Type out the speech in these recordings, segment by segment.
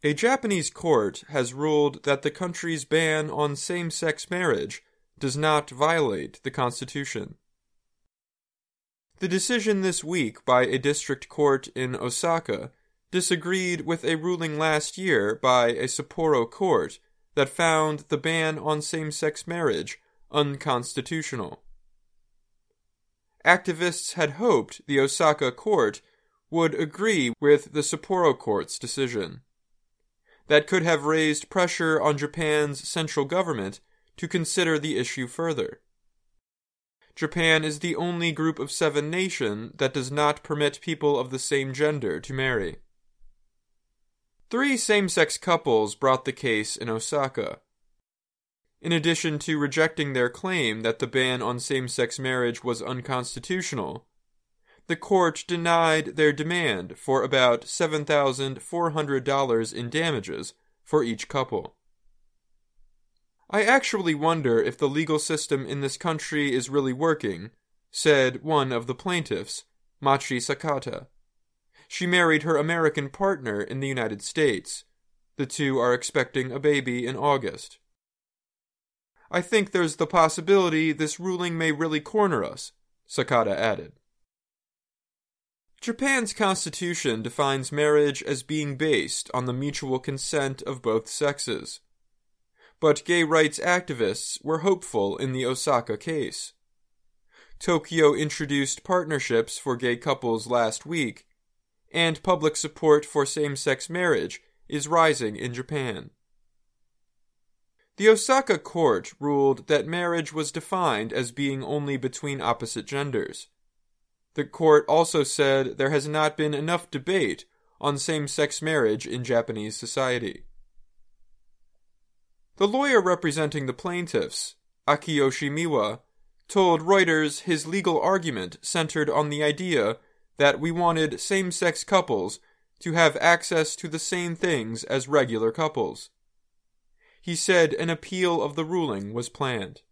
A Japanese court has ruled that the country's ban on same-sex marriage does not violate the Constitution. The decision this week by a district court in Osaka disagreed with a ruling last year by a Sapporo court that found the ban on same-sex marriage unconstitutional. Activists had hoped the Osaka court would agree with the Sapporo court's decision. That could have raised pressure on Japan's central government to consider the issue further. Japan is the only group of 7 nation that does not permit people of the same gender to marry. 3 same-sex couples brought the case in Osaka. In addition to rejecting their claim that the ban on same-sex marriage was unconstitutional, the court denied their demand for about $7,400 in damages for each couple. I actually wonder if the legal system in this country is really working, said one of the plaintiffs, Machi Sakata. She married her American partner in the United States. The two are expecting a baby in August. I think there's the possibility this ruling may really corner us, Sakata added. Japan's constitution defines marriage as being based on the mutual consent of both sexes. But gay rights activists were hopeful in the Osaka case. Tokyo introduced partnerships for gay couples last week, and public support for same-sex marriage is rising in Japan. The Osaka court ruled that marriage was defined as being only between opposite genders. The court also said there has not been enough debate on same-sex marriage in Japanese society. The lawyer representing the plaintiffs, Akiyoshi Miwa, told Reuters his legal argument centered on the idea that we wanted same-sex couples to have access to the same things as regular couples. He said an appeal of the ruling was planned.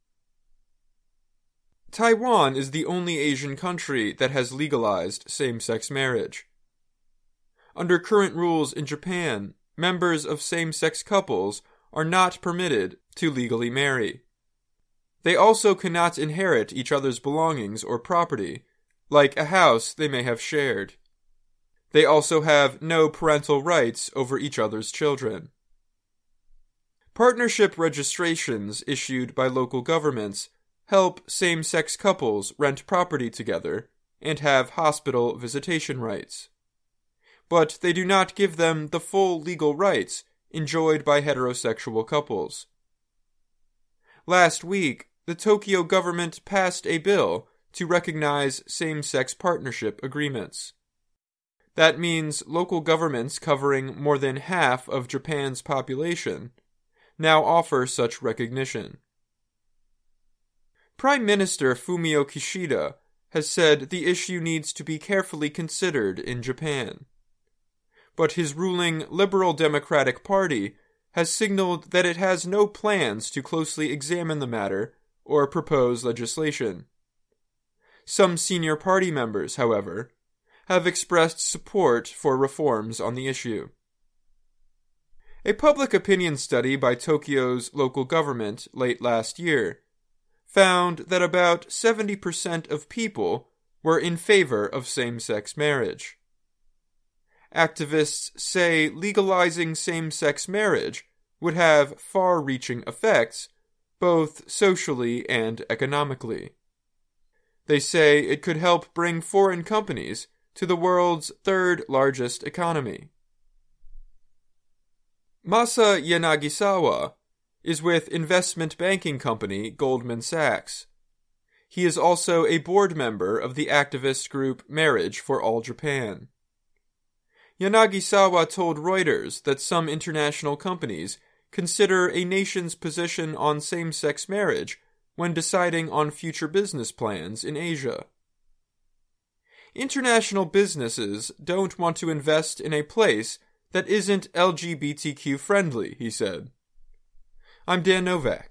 Taiwan is the only Asian country that has legalized same-sex marriage. Under current rules in Japan, members of same-sex couples are not permitted to legally marry. They also cannot inherit each other's belongings or property, like a house they may have shared. They also have no parental rights over each other's children. Partnership registrations issued by local governments help same-sex couples rent property together and have hospital visitation rights. But they do not give them the full legal rights enjoyed by heterosexual couples. Last week, the Tokyo government passed a bill to recognize same-sex partnership agreements. That means local governments covering more than half of Japan's population now offer such recognition. Prime Minister Fumio Kishida has said the issue needs to be carefully considered in Japan. But his ruling Liberal Democratic Party has signaled that it has no plans to closely examine the matter or propose legislation. Some senior party members, however, have expressed support for reforms on the issue. A public opinion study by Tokyo's local government late last year found that about 70% of people were in favor of same-sex marriage. Activists say legalizing same-sex marriage would have far-reaching effects, both socially and economically. They say it could help bring foreign companies to the world's third-largest economy. Masa Yanagisawa is with investment banking company Goldman Sachs. He is also a board member of the activist group Marriage for All Japan. Yanagisawa told Reuters that some international companies consider a nation's position on same-sex marriage when deciding on future business plans in Asia. International businesses don't want to invest in a place that isn't LGBTQ friendly, he said. I'm Dan Novak.